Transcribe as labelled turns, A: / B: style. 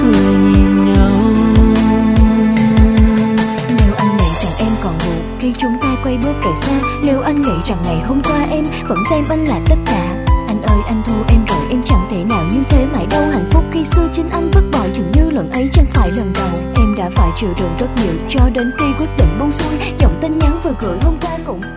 A: người nhìn nhau.
B: Nếu anh nghĩ rằng em còn buồn khi chúng ta quay bước rời xa, nếu anh nghĩ rằng ngày hôm qua em vẫn xem anh là tất cả, anh ơi anh thua em rồi, em chẳng thể nào như thế mãi đâu. Hạnh phúc khi xưa chính anh vứt bỏ, dường như lần ấy chẳng phải lần đầu. Em đã phải chịu đựng rất nhiều cho đến khi quyết định buông xuôi. Dòng tin nhắn vừa gửi hôm qua cũng